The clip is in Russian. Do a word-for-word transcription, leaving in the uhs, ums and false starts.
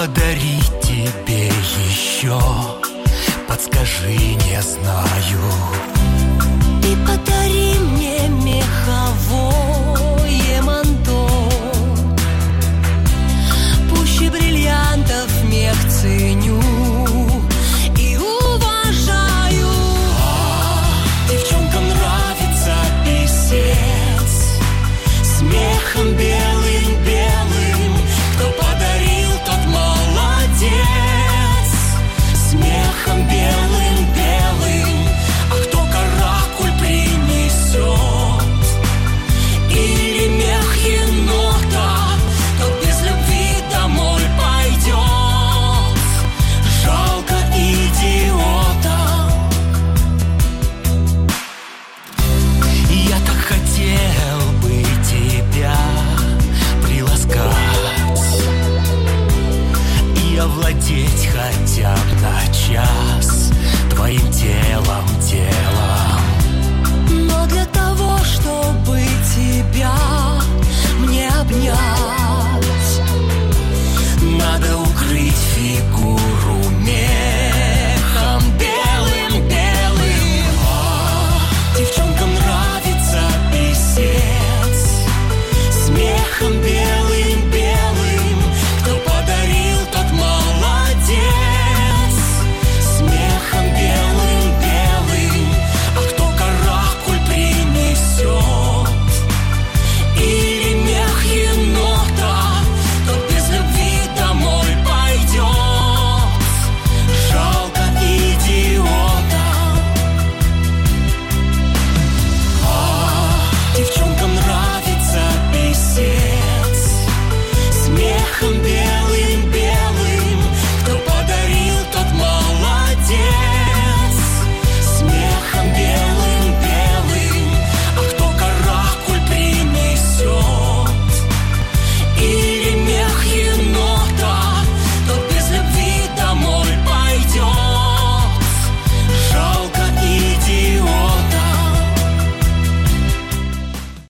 подарить тебе еще? Подскажи, не знаю. Ты подари мне меховое манто, пуще бриллиантов мех ценю и уважаю. А, девчонкам нравится писец, смехом белым-белым. Кто подарил, тот молодец. Смехом белым-белым. А кто каракуль принесет или мех енота, тот без любви домой пойдет. Жалко идиота. Я так хотел бы тебя приласкать и овладеть хотя бы на час твоим телом